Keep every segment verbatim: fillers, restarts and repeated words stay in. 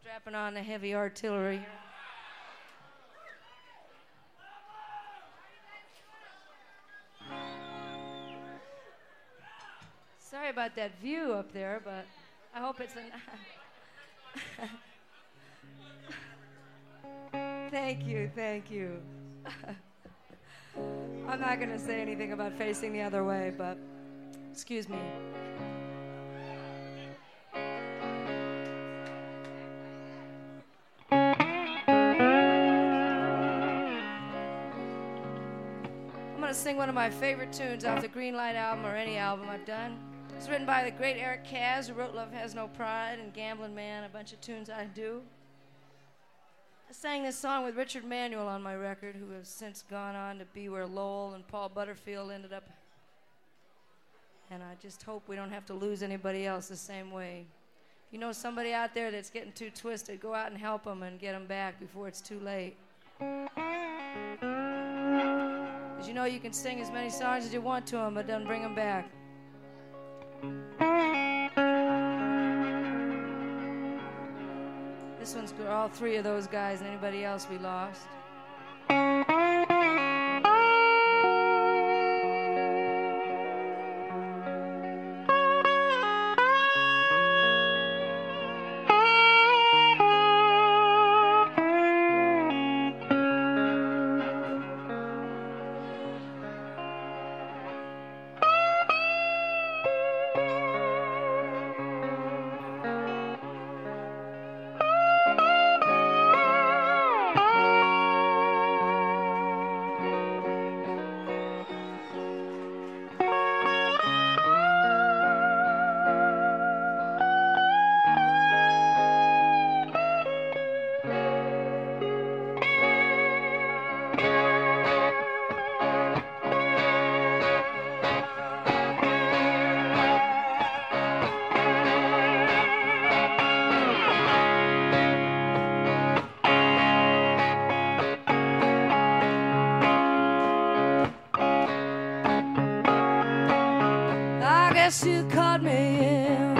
Strapping on the heavy artillery. Sorry about that view up there, but I hope it's an... Thank you, thank you. I'm not going to say anything about facing the other way, but excuse me. I'm going to sing one of my favorite tunes off the Green Light album or any album I've done. It's written by the great Eric Kaz, who wrote Love Has No Pride and Gambling Man, a bunch of tunes I do. I sang this song with Richard Manuel on my record, who has since gone on to be where Lowell and Paul Butterfield ended up. And I just hope we don't have to lose anybody else the same way. If you know somebody out there that's getting too twisted, go out and help them and get them back before it's too late. Because you know you can sing as many songs as you want to them, but don't bring them back. This one's for all three of those guys and anybody else we lost. You caught me in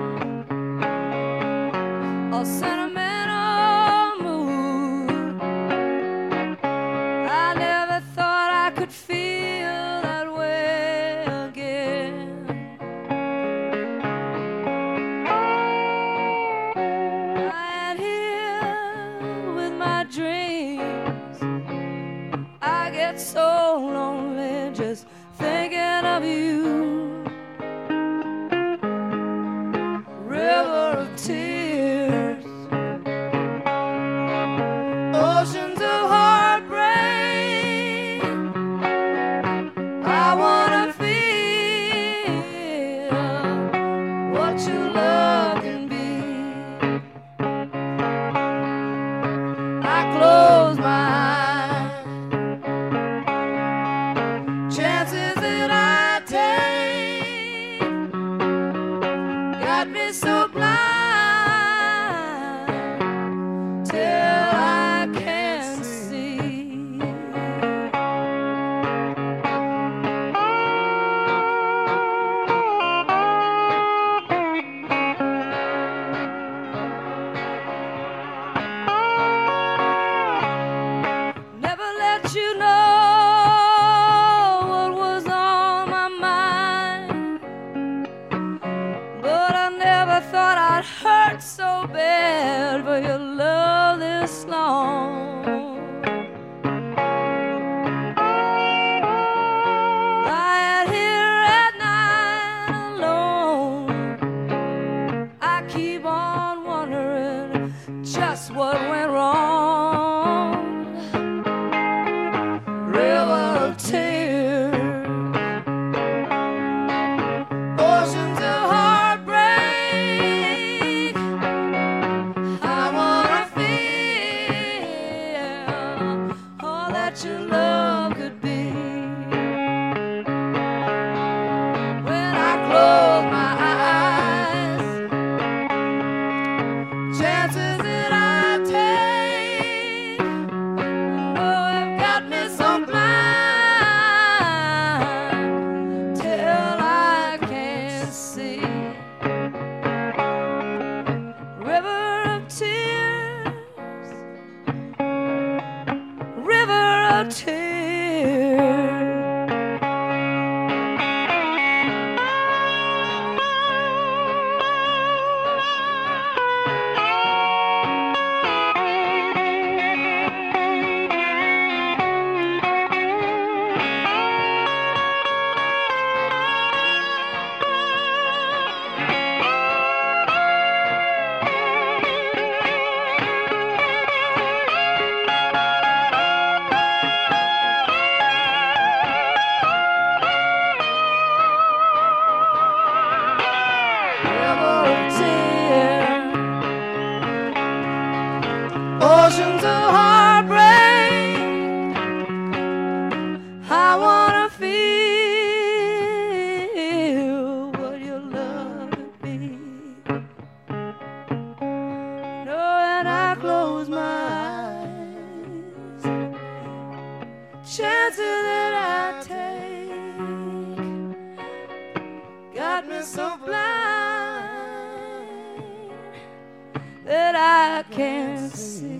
a sentimental mood. I never thought I could feel that way again. I am here with my dreams. I get so lonely just thinking of you. Tears, oceans of heartbreak. I wanna feel what your love can be. I close my eyes, chances that I take got me so blind. Hurt so bad for your love this long. Lying here at night alone, I keep on wondering just what went wrong. River of tears, oceans of heartbreak. Your love could be. When I close my eyes, chances that I take songs of heartbreak. I wanna feel what your love would be. No, when I close my eyes, chances that I take got me so blind that I can't see.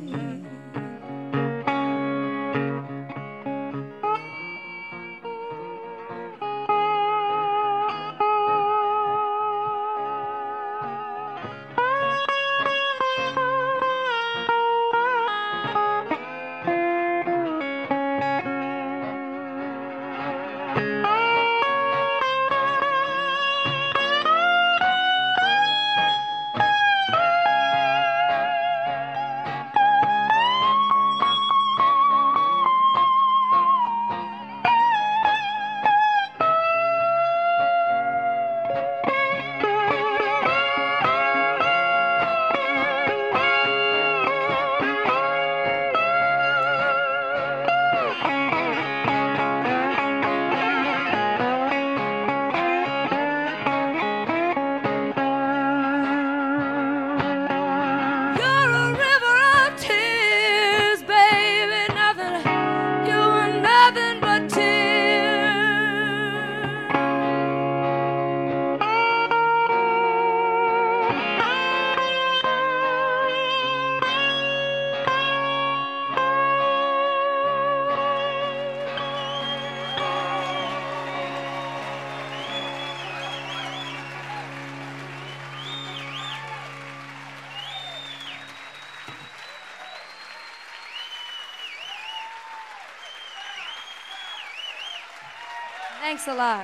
Thanks a lot.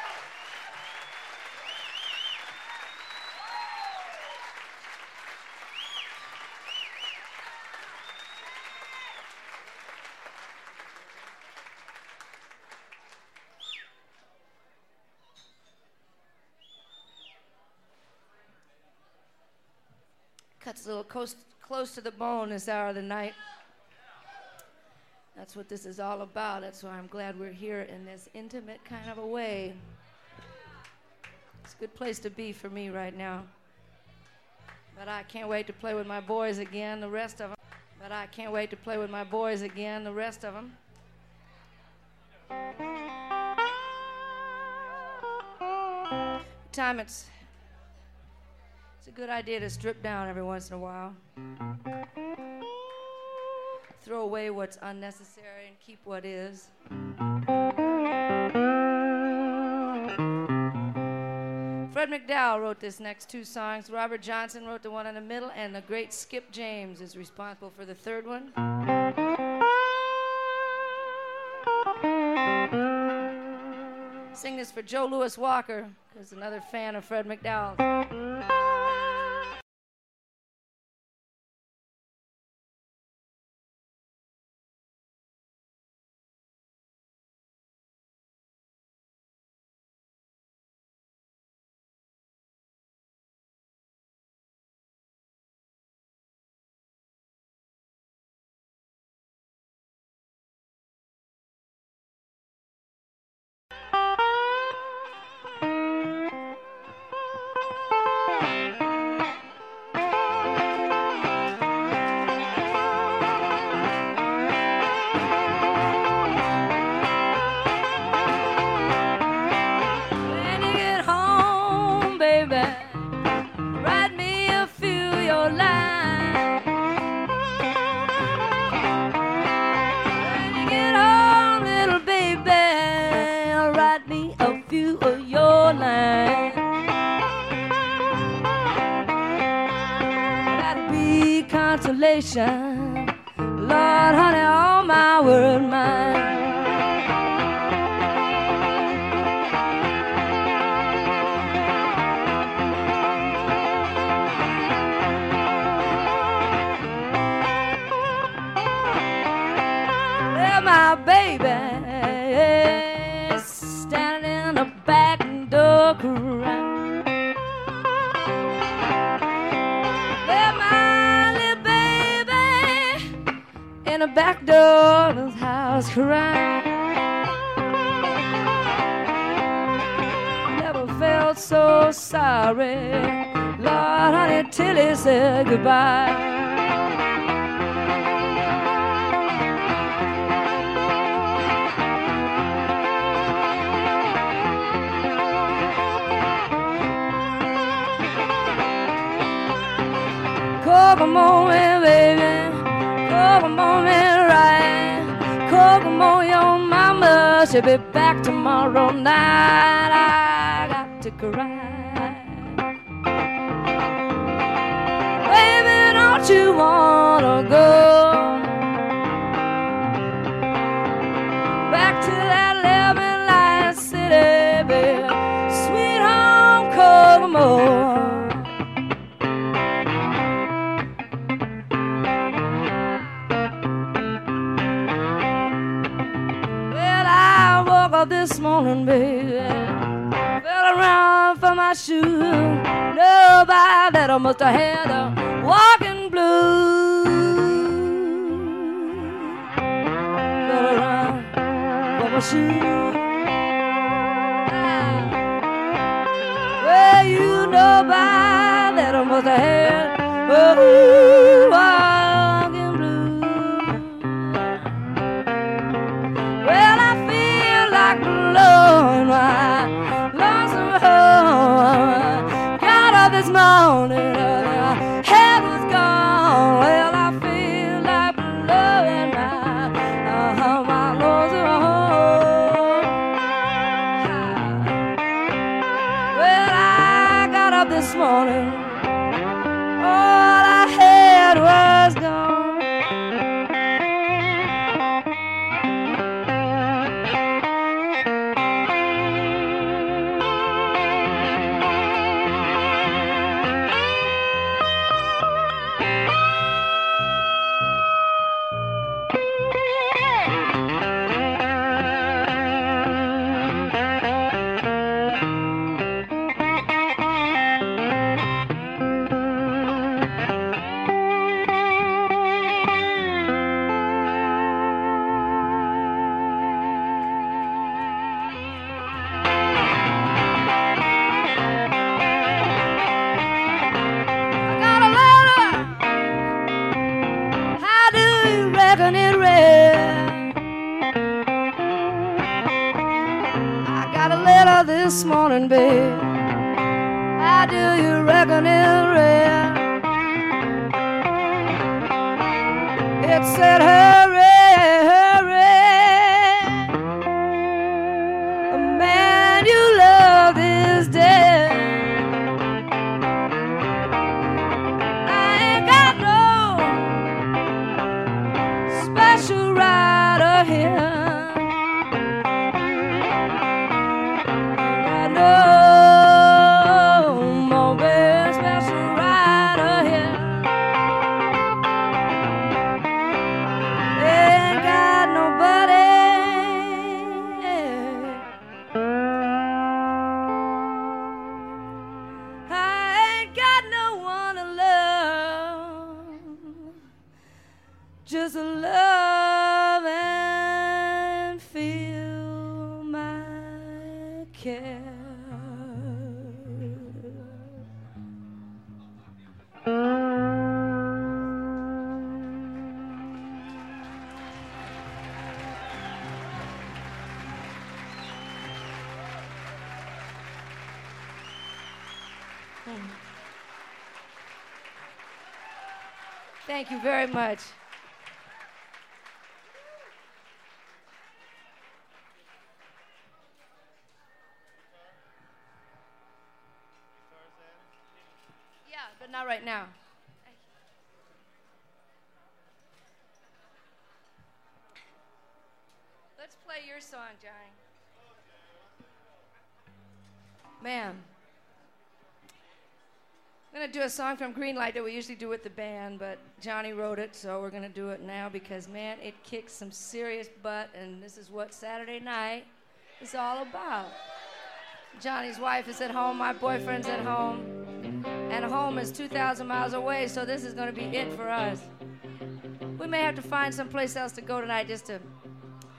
Cuts a little close, close to the bone this hour of the night. That's what this is all about. That's why I'm glad we're here in this intimate kind of a way. It's a good place to be for me right now. But I can't wait to play with my boys again, the rest of them. But I can't wait to play with my boys again, the rest of them. Time it's it's a good idea to strip down every once in a while. Throw away what's unnecessary and keep what is. Fred McDowell wrote this next two songs. Robert Johnson wrote the one in the middle, and the great Skip James is responsible for the third one. Sing this for Joe Louis Walker, who's another fan of Fred McDowell. Lord, honey, all my word mine. Well, my baby standing in the back door crying. was crying. Never felt so sorry, Lord, honey, till he said goodbye. Come on, baby, come on, right. Come on, your mama, she'll be back tomorrow night. I got to cry. Baby, don't you wanna go back to that living light city, baby? Sweet home, Kokomo. This morning, baby, fell around for my shoe. Nobody that I must have had a walking blues. Fell around for my shoe. Well, you nobody that I must have had a walking blues. Well, I like blowing my lonesome home. Got up this morning, my head was gone. Well, I feel like blowing my, uh, my lonesome home. Well, I got up this morning, all I had was gone. This morning, babe, how do you reckon it's real? It said, hurry, hurry, a man you love is dead. I ain't got no special rider here. Just love and feel my care. Thank you very much. But not right now. Let's play your song, Johnny. Man, I'm going to do a song from Greenlight that we usually do with the band, but Johnny wrote it, so we're going to do it now because, man, it kicks some serious butt, and this is what Saturday night is all about. Johnny's wife is at home, my boyfriend's at home, and home is two thousand miles away, so this is going to be it for us. We may have to find someplace else to go tonight just to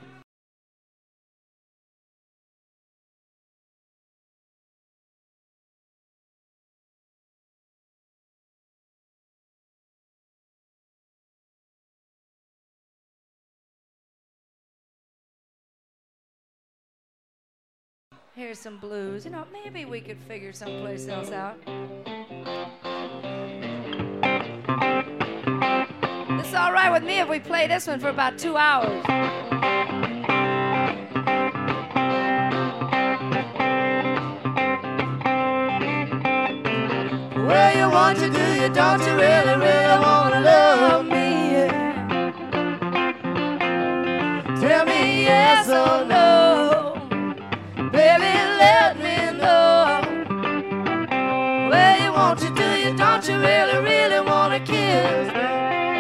Here's some blues. You know, maybe we could figure someplace else out. It's all right with me if we play this one for about two hours. Well, you want to do you, don't you really, really want to love me? Tell me yes or no. Baby, let me know. Well, you want to do you, don't you really, really want to kiss me?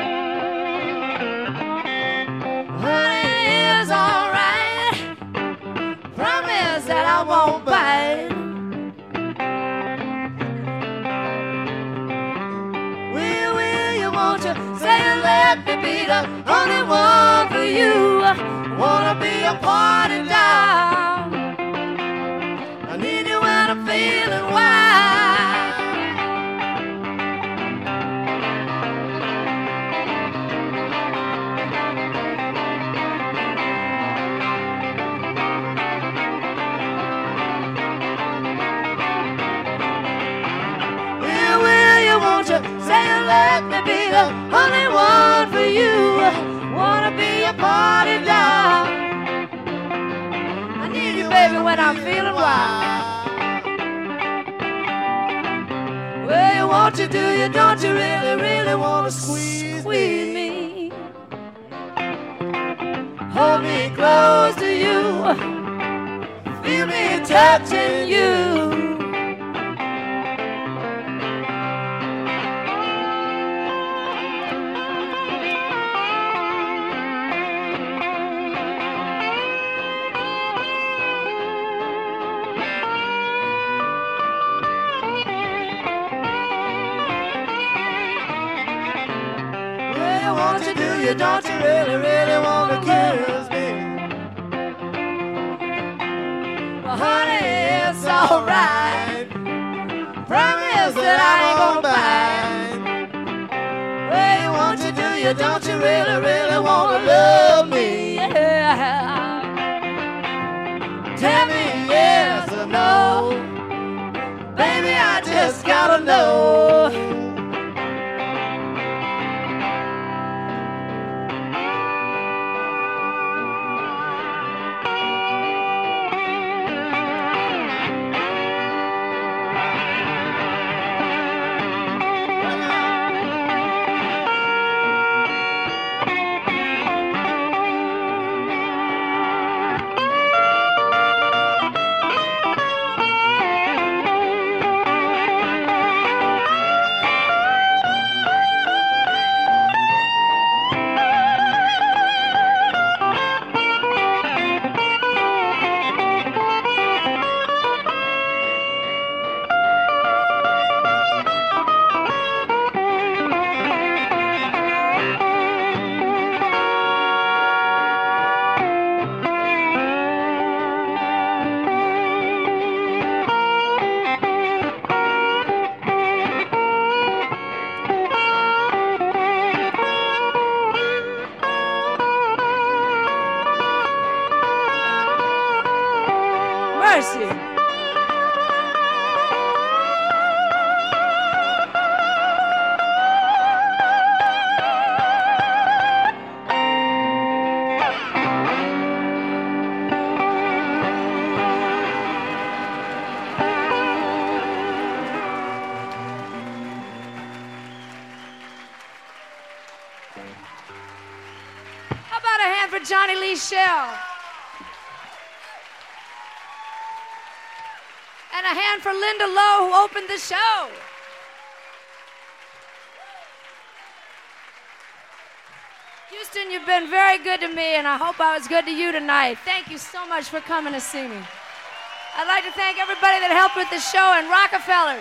Honey, it's all right. Promise that I won't bite. Will, will you, won't you say you let me be the only one for you? Wanna be a party doll. I need you when I'm feeling wild. Will, will you, won't you say you let me be the only one for you? Wanna be a party doll. I need you, baby, when I'm feeling wild. Well, you want to do you, don't you really, really want to squeeze, squeeze me? Hold me close to you. Feel me touching you. You don't you really, really want to kiss me? Well, honey, it's all right. Promise that I ain't gonna bite. Well, you want to do you, don't you really, really want to love me? Yeah. Tell me yes or no. Baby, I just gotta know. Johnny Lee Shell. And a hand for Linda Lowe, who opened the show. Houston, you've been very good to me, and I hope I was good to you tonight. Thank you so much for coming to see me. I'd like to thank everybody that helped with the show and Rockefellers.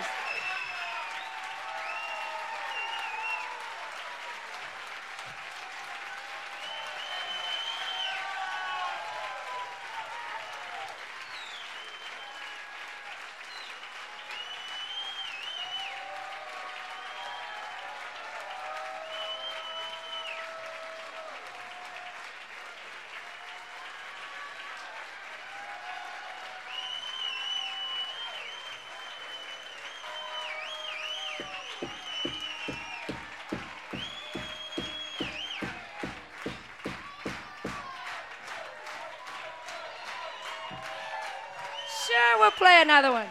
play another one.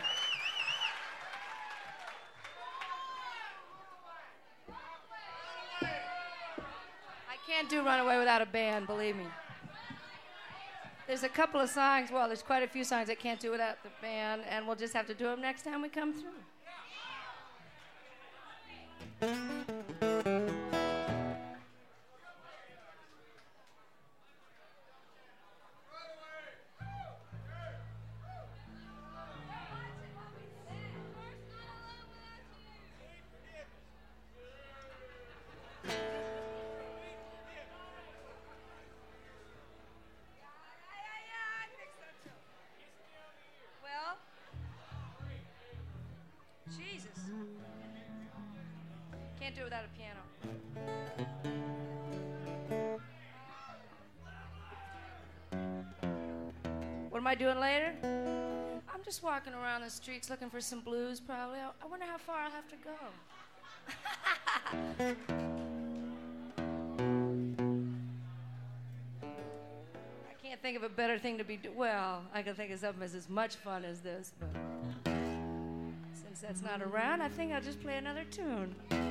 I can't do Runaway without a band, believe me. There's a couple of songs, well, there's quite a few songs I can't do without the band, and we'll just have to do them next time we come through. Jesus. Can't do it without a piano. What am I doing later? I'm just walking around the streets looking for some blues, probably. I, I wonder how far I'll have to go. I can't think of a better thing to be do- well, I can think of something that's as much fun as this, but since that's not around, I think I'll just play another tune.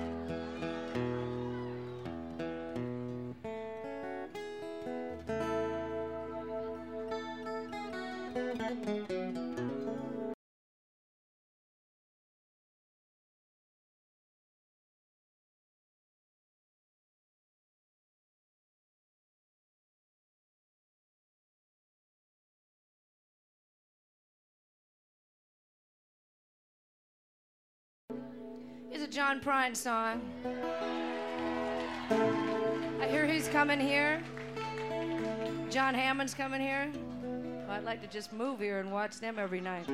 Here's a John Prine song. I hear he's coming here. John Hammond's coming here. Well, I'd like to just move here and watch them every night.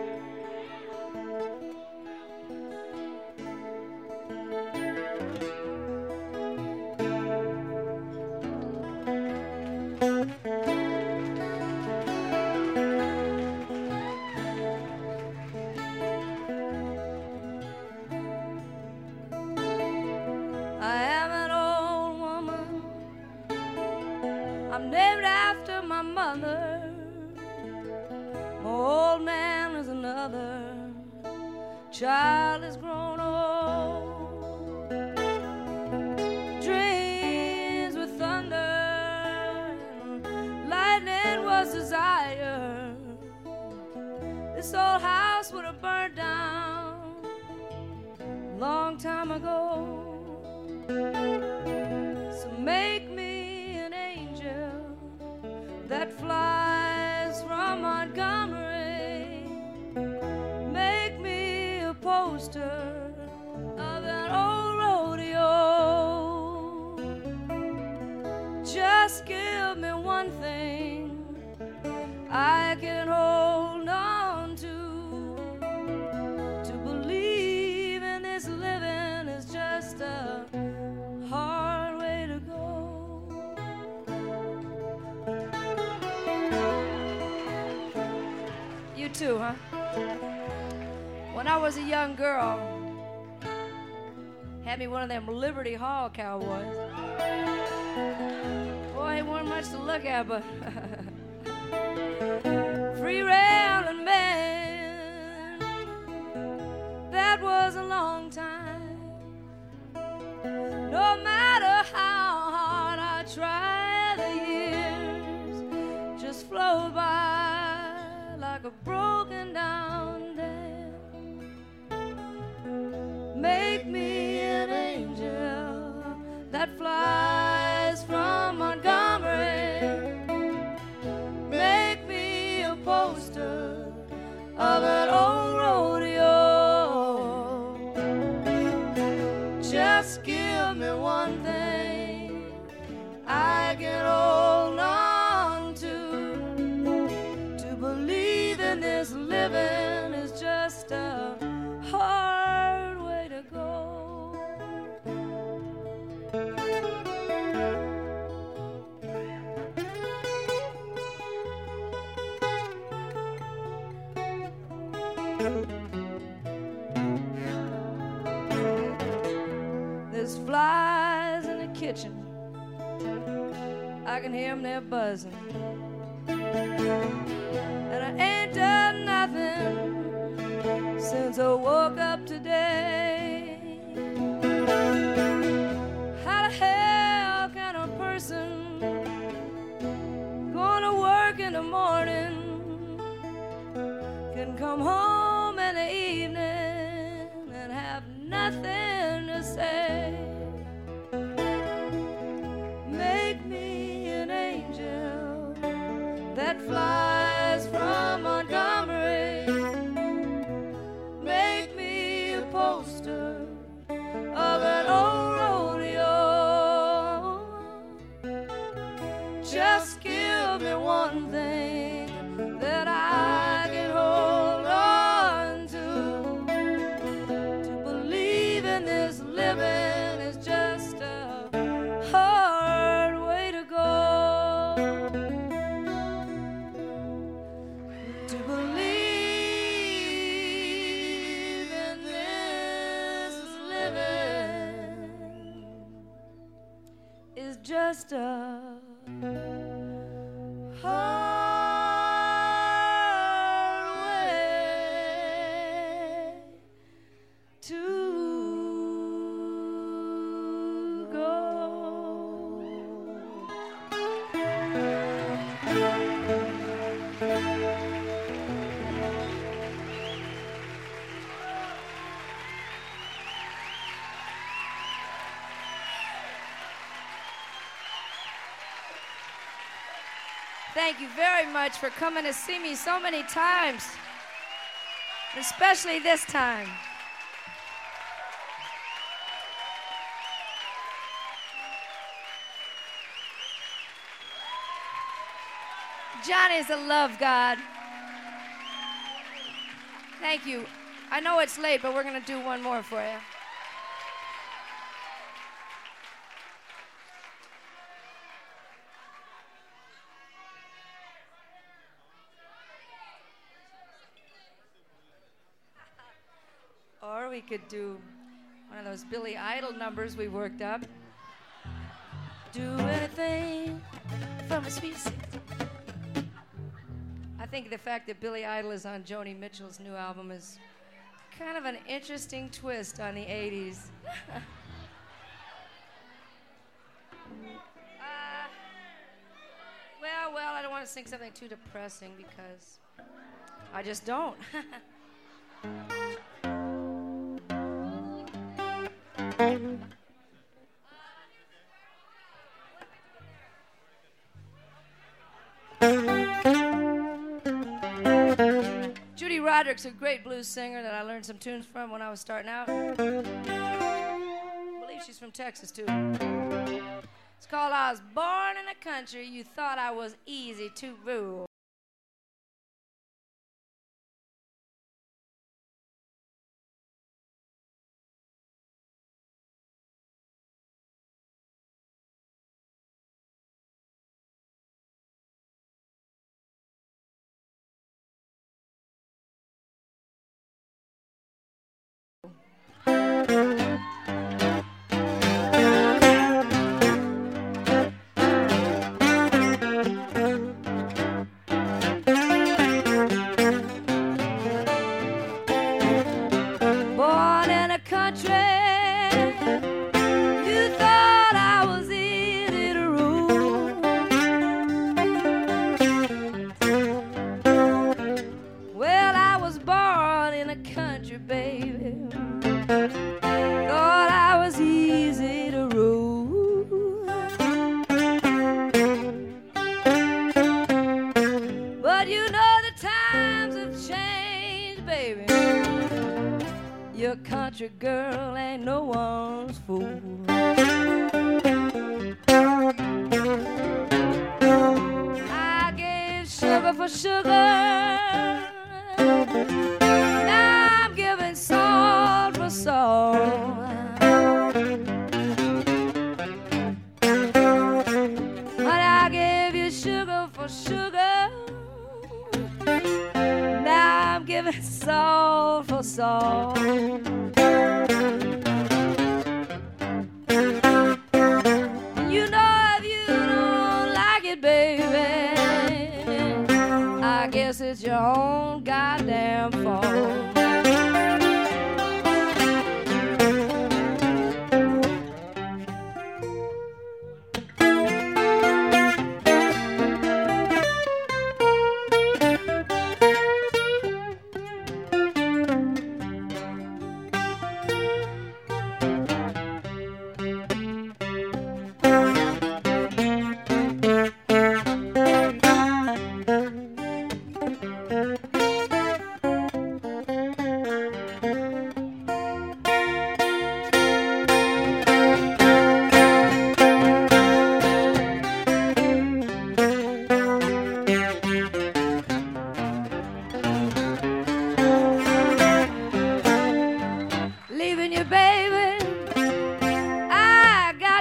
I'm named after my mother. My old man is another. Child has grown old. Dreams with thunder, lightning was desire. This old house would have burned down a long time ago. So make me that flies from Montgomery. Make me a poster of that old rodeo. Just give me one thing I can hold on to. To believe in this living is just a hard way to go. You too, huh? When I was a young girl, had me one of them Liberty Hall cowboys. Boy, he weren't much to look at, but free railing man. That was a long time. No matter how hard I try, the years just flow by like a broken down dam. Make me an angel that flies from Montgomery. Make me a poster of an old rodeo. Just give me one thing I can hold on to. To believe in this living is just a hard way to go. There's flies in the kitchen. I can hear them, they're buzzing. And I ain't done nothing nothing since I woke up today. How the hell can a person going to work in the morning can come home in the evening and have nothing to say? Make me an angel that flies from Montgomery. Make me a poster of an old rodeo. Just give me one thing that I can hold on to. To believe in this living is just a hard way to go. To believe in this living is just a hard way to go. Thank you very much for coming to see me so many times, especially this time. Johnny's a love god. Thank you. I know it's late, but we're going to do one more for you. Or we could do one of those Billy Idol numbers we worked up. Do anything from a sweet sixteen. I think the fact that Billy Idol is on Joni Mitchell's new album is kind of an interesting twist on the eighties. uh, well, well, I don't want to sing something too depressing because I just don't. Judy Roderick's a great blues singer that I learned some tunes from when I was starting out. I believe she's from Texas, too. It's called I Was Born in the Country, You Thought I Was Easy to Rule. Country girl ain't no one's fool. I gave sugar for sugar. Now I'm giving salt for salt. Honey, I gave you sugar for sugar. Now I'm giving salt for salt. It's your own goddamn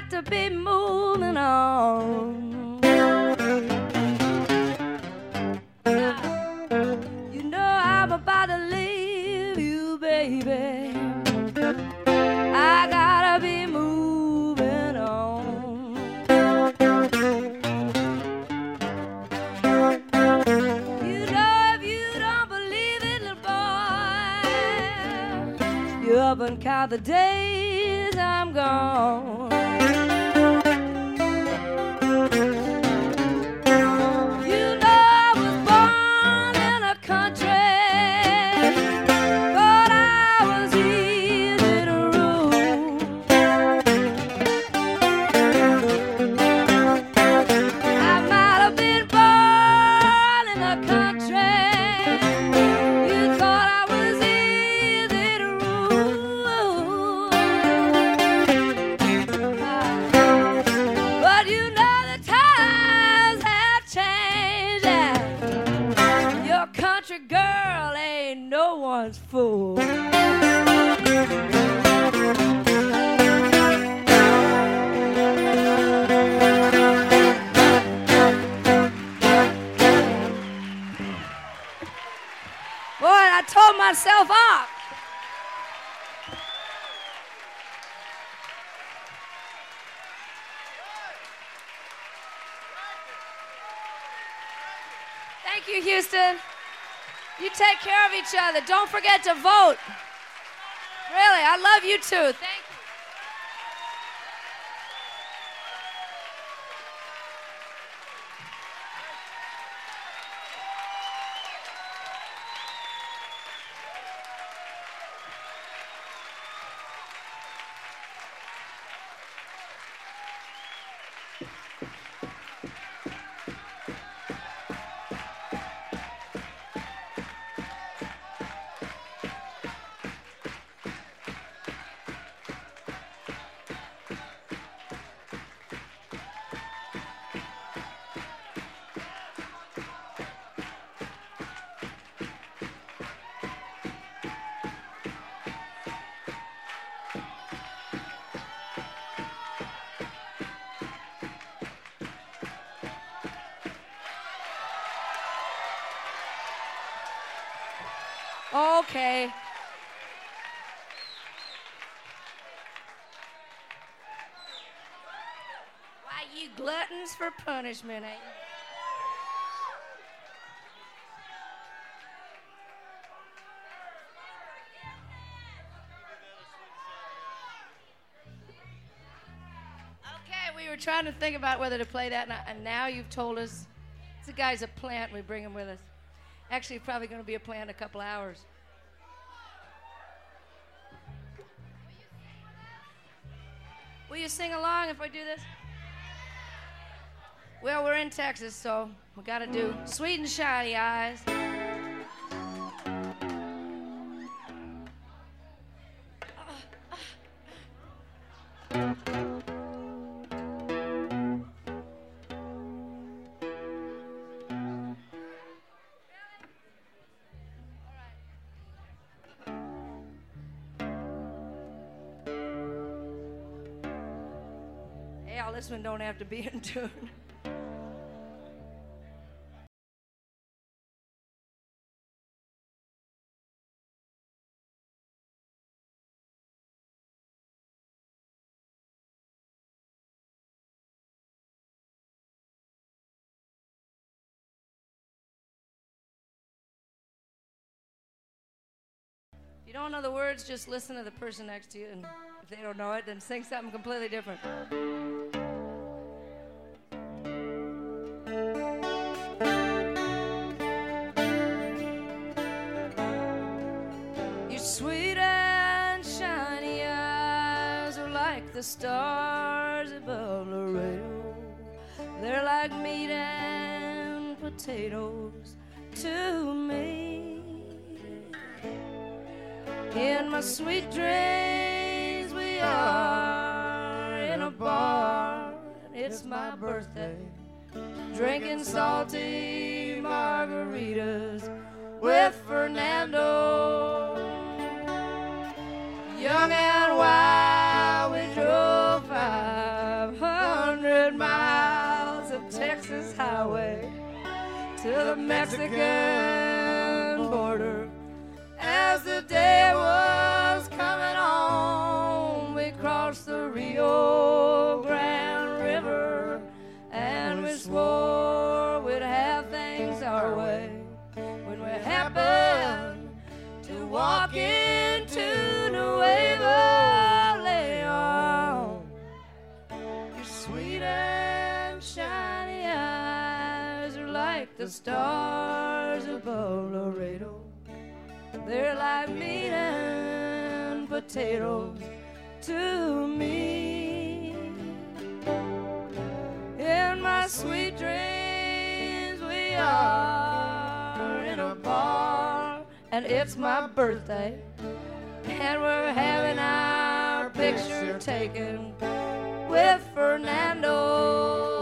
got to be moving on. You know I'm about to leave you, baby. I gotta be moving on. You know if you don't believe it, little boy, you up and count the days I'm gone. You know I was born in a country, but I was easy to rule. I might have been born in the country. You thought I was easy to rule. But you know the times have changed, and your country girl ain't no one's fool. Boy, I told myself off. Thank you, Houston. You take care of each other. Don't forget to vote. Really, I love you too. Thank you. Okay. Why, you gluttons for punishment, ain't you? Okay, we were trying to think about whether to play that, and now you've told us. This guy's a plant, we bring him with us. Actually, probably going to be a plant in a couple hours. Will you sing along if I do this? Well, we're in Texas, so we got to do Sweet and Shiny Eyes. Hell, this one don't have to be in tune. If you don't know the words, just listen to the person next to you, and if they don't know it, then sing something completely different. Your sweet and shiny eyes are like the stars above Laredo. They're like meat and potatoes to me. In my sweet dreams we are in a bar. It's my birthday, drinking salty margaritas with Fernando. Young and wild we drove five Texas highway to the Mexican border. As the day was coming on, we crossed the Rio Grande River, and we swore we'd have things our way. When we happened to walk into Nuevo Leon, your sweet and shiny eyes are like the stars above Laredo. They're like meat and potatoes to me. In my sweet dreams we are in a bar, and it's my birthday, and we're having our picture taken with Fernando.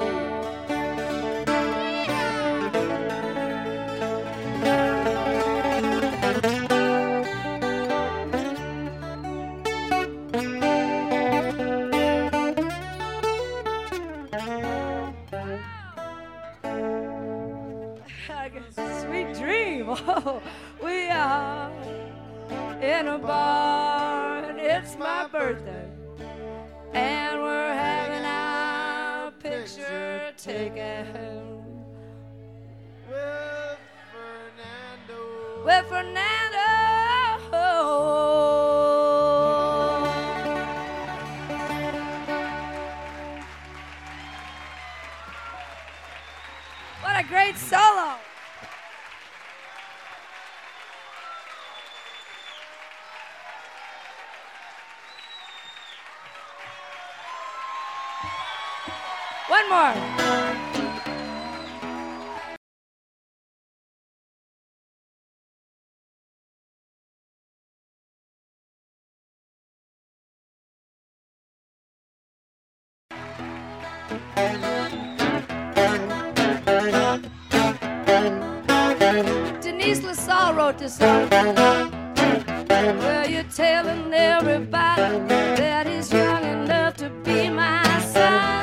Sweet dream. Oh, we are in a bar, and it's my birthday, and we're having our picture taken with Fernando. With Fernando. What a great solo. One more. Denise LaSalle wrote this song. Well, you're telling everybody that he's young enough to be my son.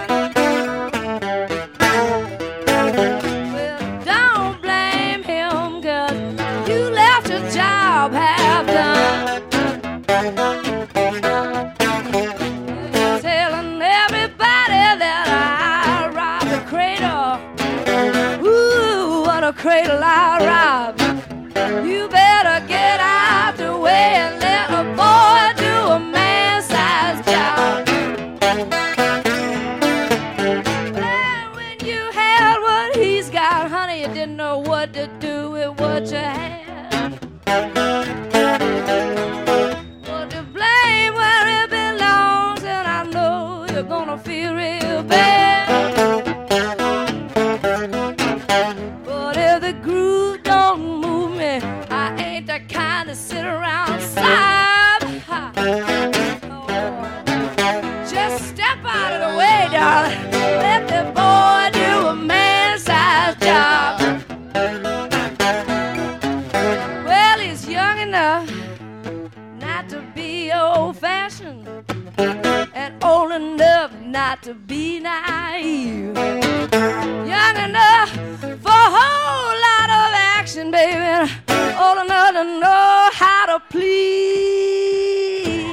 Well, don't blame him, 'cause you left your job half done. You're telling everybody that I robbed a cradle. Ooh, what a cradle I robbed. You better get out the way and let a boy do a man-sized job. Well, when you had what he's got, honey, you didn't know what to do with what you had. Well, to blame where it belongs, and I know you're gonna feel real bad. But if the groove don't move me, I ain't the kind to sit around sob. Oh, just step out of the way, darling. Let the boy do a man-sized job. Well, he's young enough not to be old-fashioned, and old enough not to be naive. Young enough for a whole lot of action, baby. Old enough to know how to please.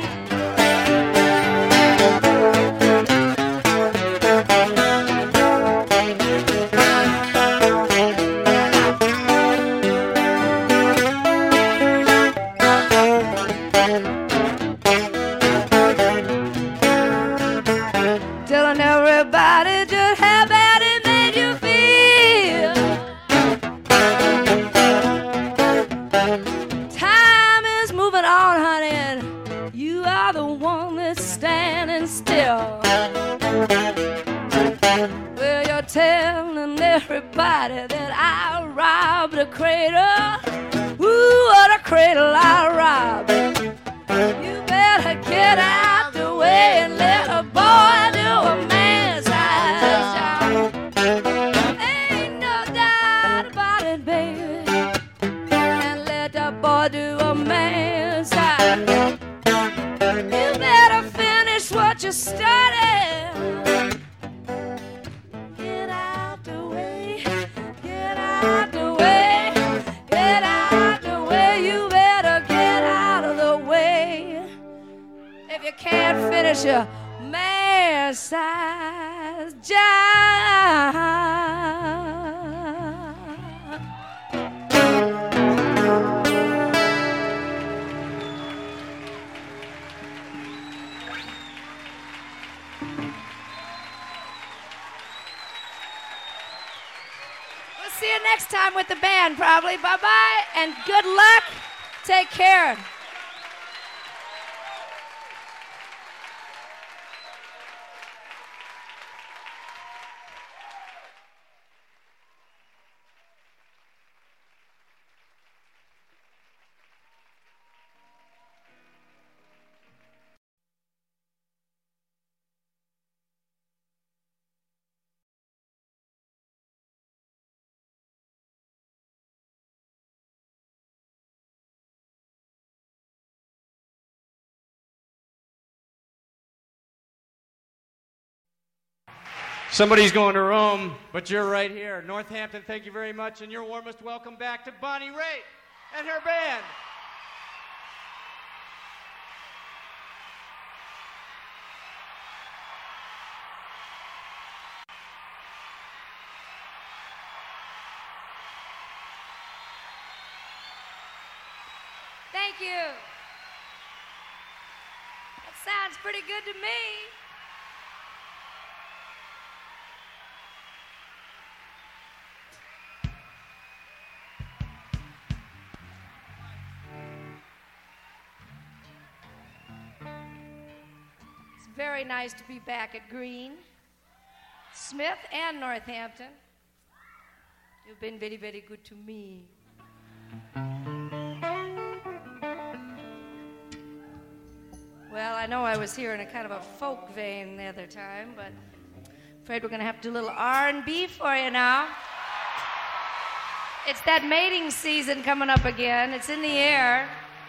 Telling everybody just how bad it made you feel. Time is moving on, honey, and you are the one that's standing still. Well, you're telling everybody that I robbed a cradle. Ooh, what a cradle I robbed. You better get out the way and let a boy do a man-sized job. Ain't no doubt about it, baby. And let the boy do a man-sized job. You better finish what you started. Get out just a man-sized giant. See you next time with the band, probably. Bye-bye, and good luck. Take care. Somebody's going to Rome, but you're right here. Northampton, thank you very much, and your warmest welcome back to Bonnie Raitt and her band. Thank you. That sounds pretty good to me. Very nice to be back at Green, Smith, and Northampton. You've been very, very good to me. Well, I know I was here in a kind of a folk vein the other time, but I'm afraid we're going to have to do a little R and B for you now. It's that mating season coming up again. It's in the air.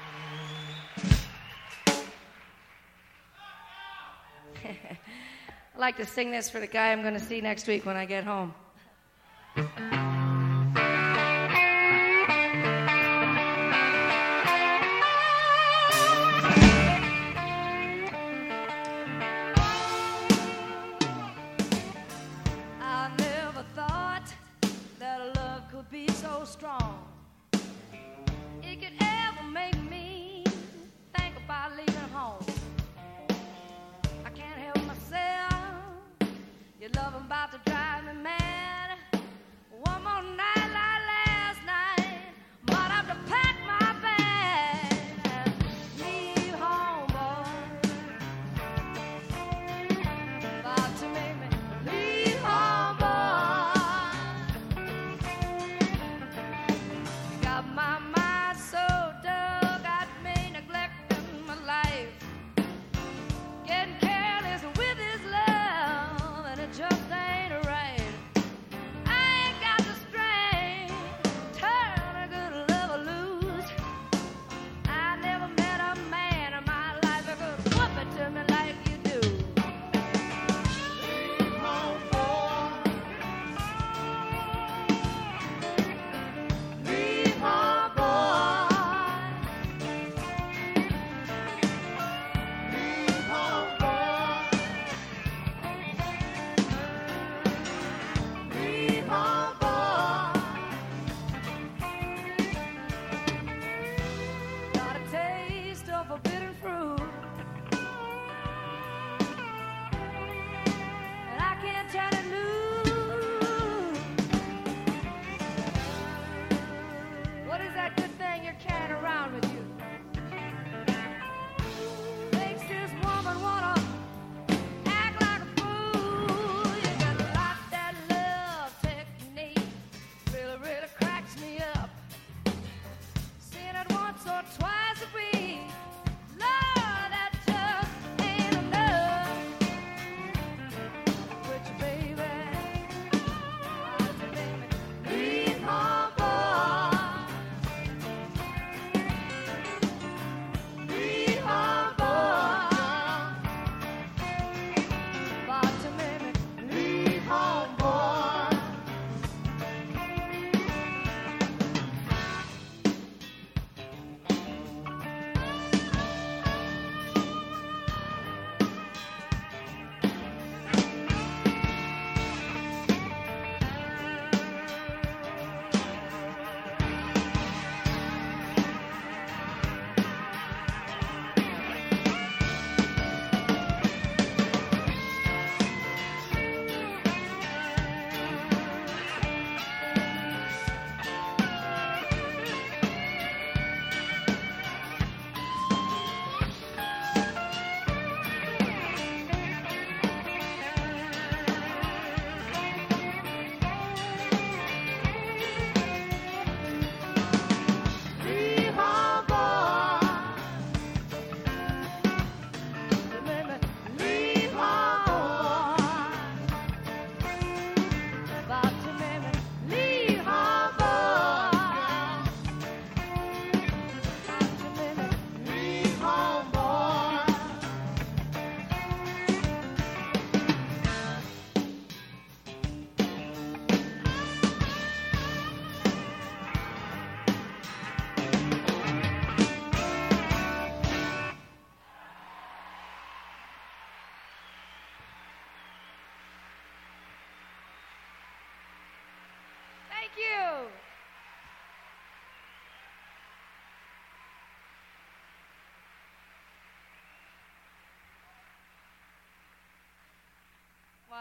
I'd like to sing this for the guy I'm going to see next week when I get home. I never thought that a love could be so strong. It could ever make me think about leaving home. Your love about to drive me mad. One more night like last night, might have to pack my bag and leave home, boy. About to make me leave home, boy.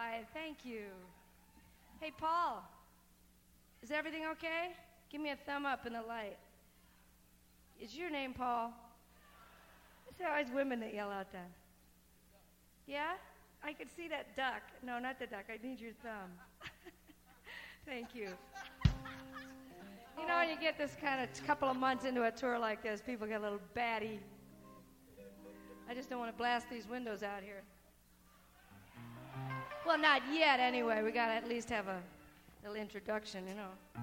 right, thank you. Hey, Paul, is everything okay? Give me a thumb up in the light. Is your name Paul? It's always women that yell out that. Yeah? I could see that duck. No, not the duck. I need your thumb. Thank you. You know, when you get this kind of couple of months into a tour like this, people get a little batty. I just don't want to blast these windows out here. Well, not yet, anyway. We got to at least have a little introduction, you know.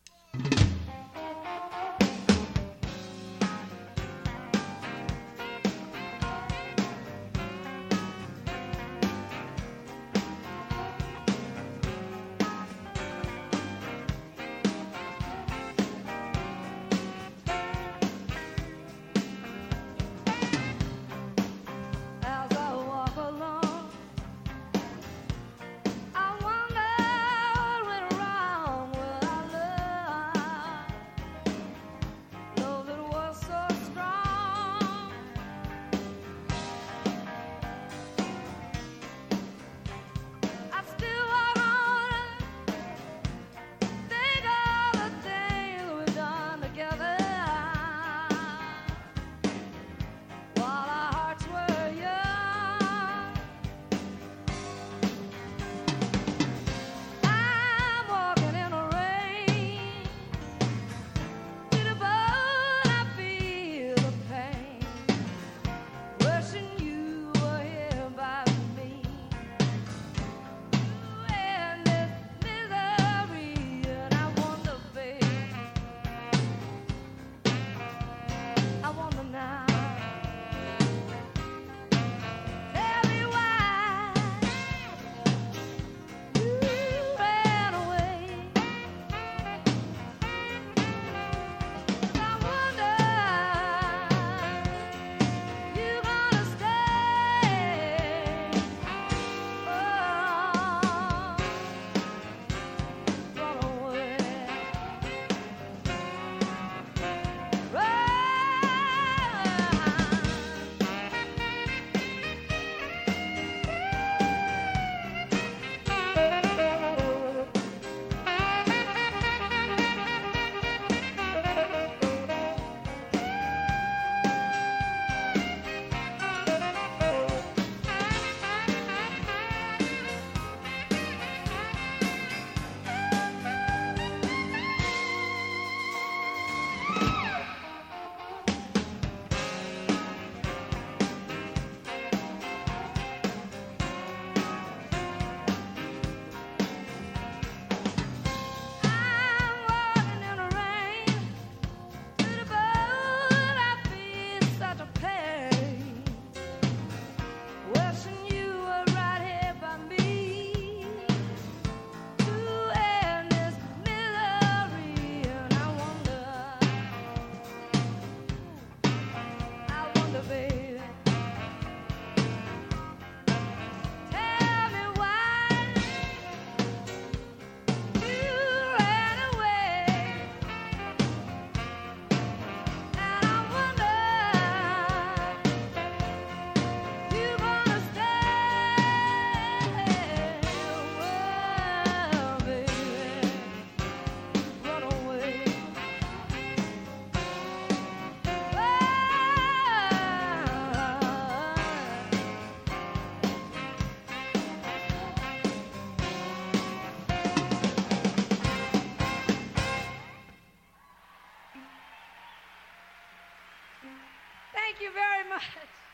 Thank you very much.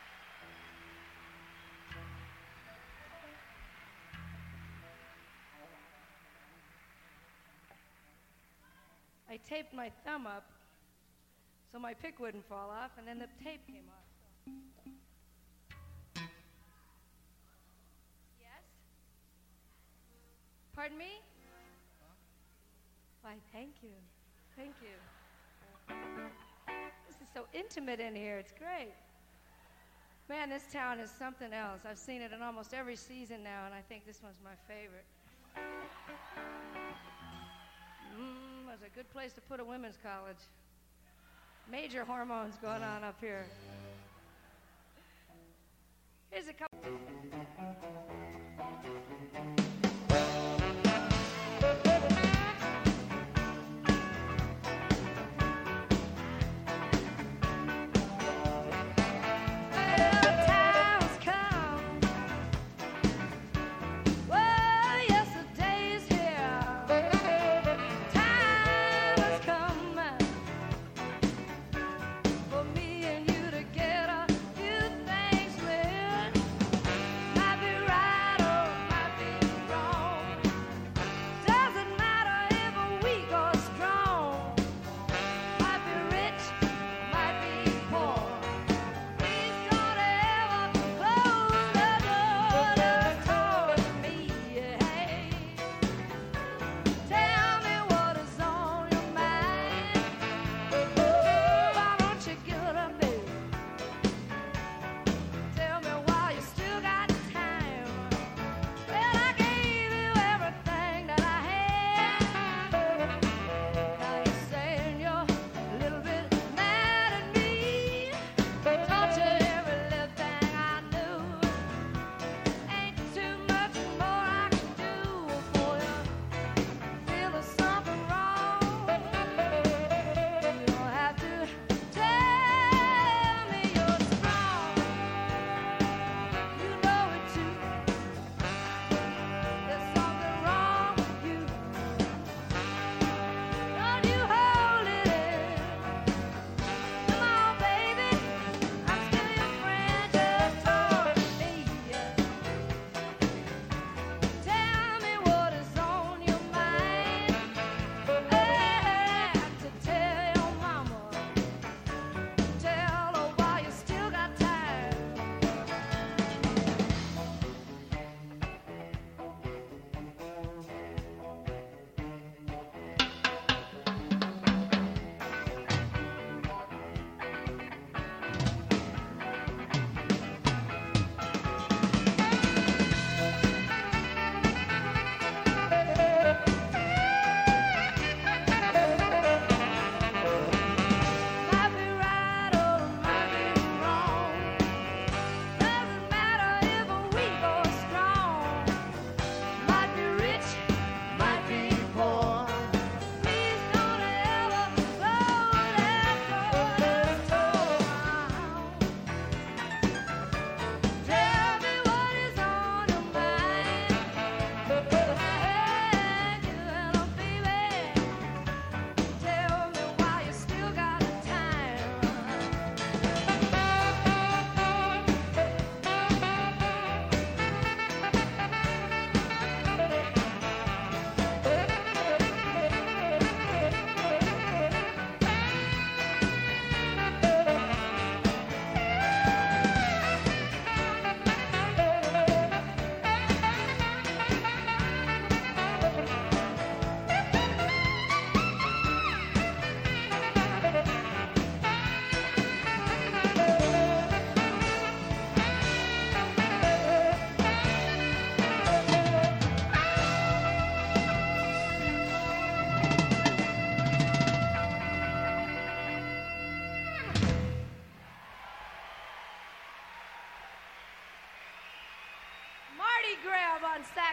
I taped my thumb up so my pick wouldn't fall off, and then the tape came off. So. Yes? Pardon me? Why, thank you. Thank you. This is so intimate in here. It's great. Man, this town is something else. I've seen it in almost every season now, and I think this one's my favorite. Mmm, it's a good place to put a women's college. Major hormones going on up here. Here's a couple.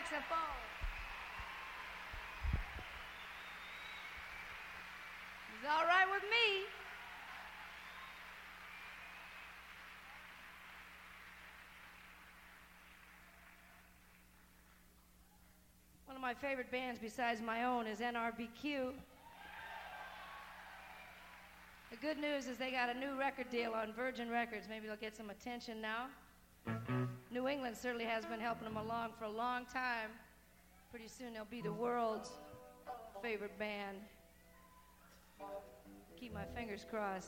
saxophone. It's all right with me. One of my favorite bands besides my own is N R B Q. The good news is they got a new record deal on Virgin Records. Maybe they'll get some attention now. New England certainly has been helping them along for a long time. Pretty soon they'll be the world's favorite band. Keep my fingers crossed.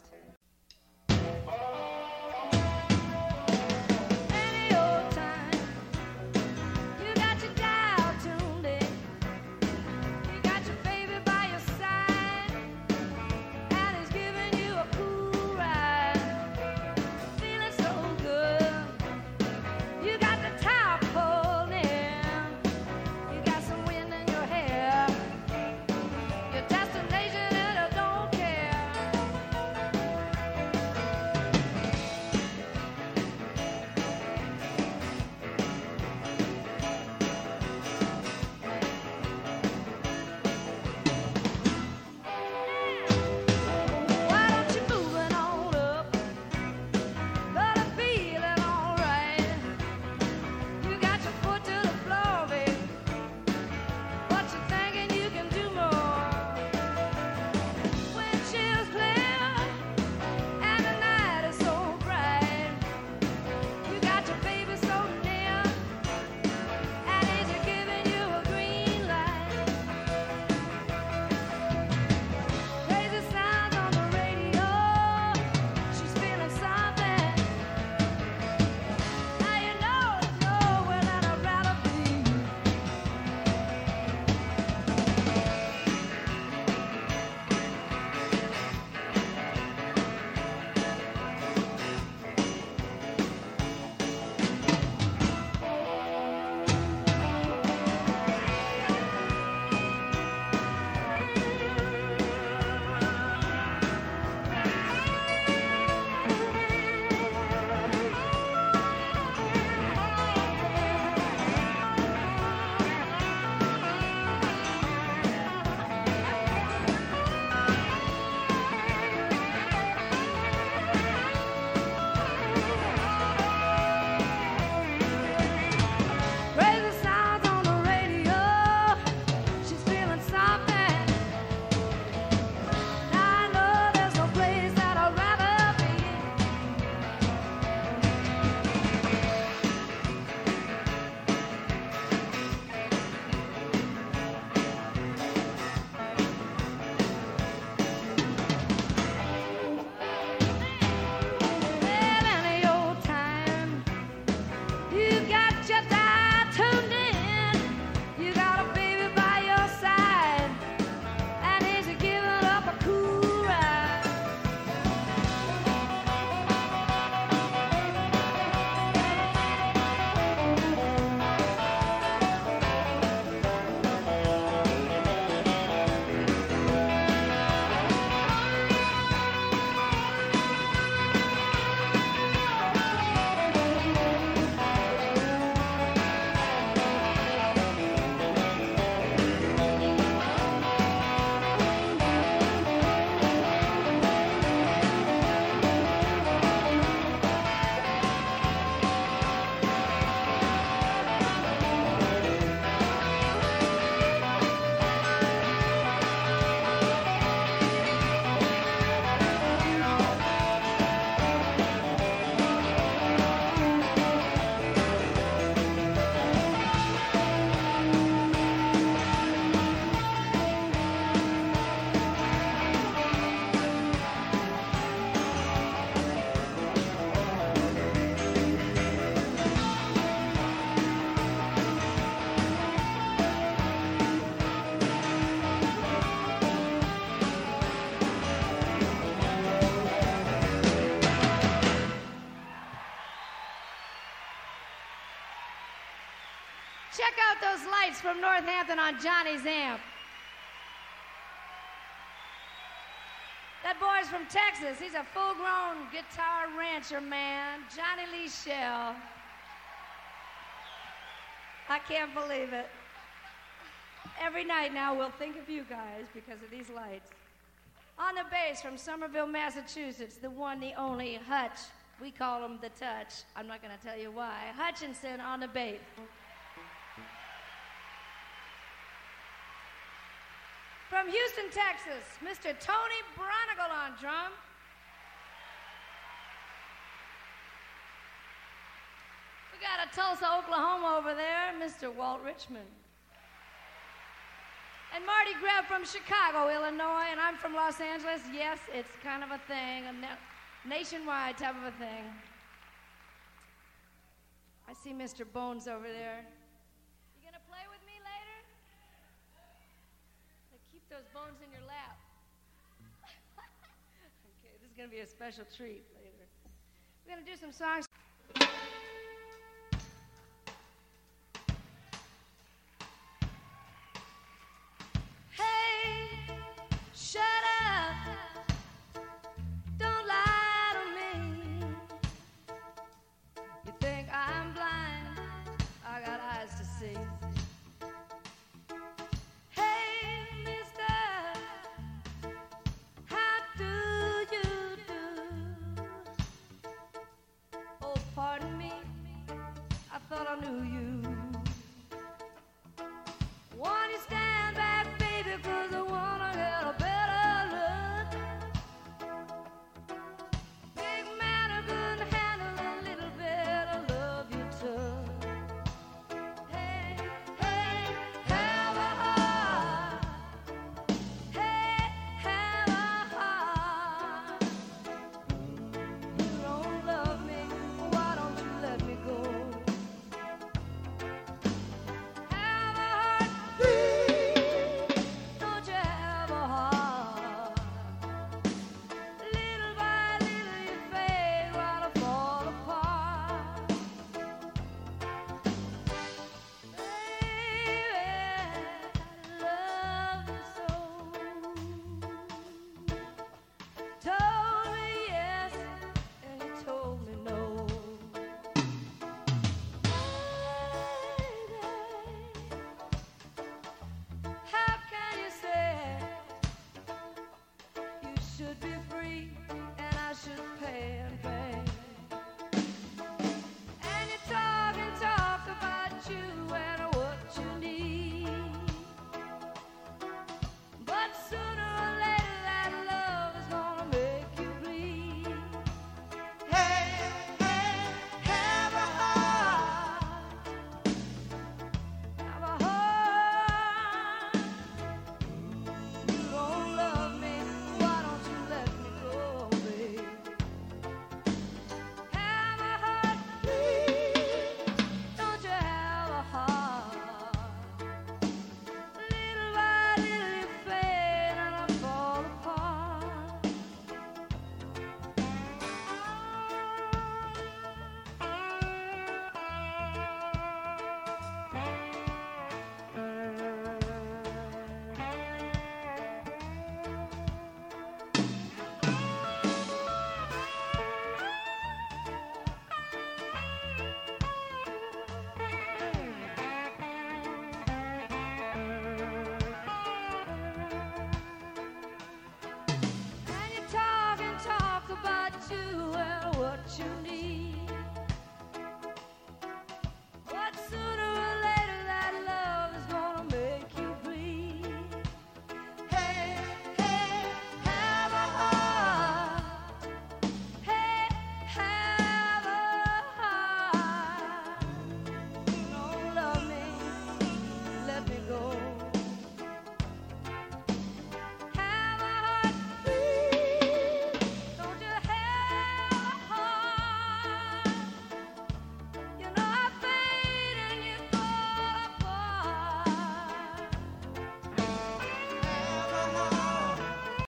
Any old time, you got your dial tuned in. You got your baby by your side, and he's giving you a cool ride. Feeling so good. You got the top pulled in. You got some wind in your hair. Your destination and I don't care. Why don't you move it on up? Got a feeling alright. You got your foot to the floor, baby. But you're thinking you can do more. Windshield's clear and the night is so bright. You got your baby so near, and he's giving you a green light. Crazy sounds on the radio. She's feeling something. Now you know it's nowhere that I'd rather be. Crazy sounds on the radio. She's feeling something. Now I know there's no place that I'd rather be. Well, any old time, you got your dial tuned in. You got a baby by your side, and he's giving up a cool ride. Check out those lights from Northampton on Johnny's amp. That boy's from Texas. He's a full-grown guitar rancher, man. Johnny Lee Shell. I can't believe it. Every night now we'll think of you guys because of these lights. On the bass from Somerville, Massachusetts, the one, the only, Hutch. We call him the Touch. I'm not going to tell you why. Hutchinson on the bass. From Houston, Texas, Mister Tony Bronigal on drum. We got a Tulsa, Oklahoma over there, Mister Walt Richmond. And Marty Greb from Chicago, Illinois, and I'm from Los Angeles. Yes, it's kind of a thing, a na- nationwide type of a thing. I see Mister Bones over there. You gonna play with me later? Now keep those bones in your lap. Okay, this is gonna be a special treat later. We're gonna do some songs. Pardon me, I thought I knew you.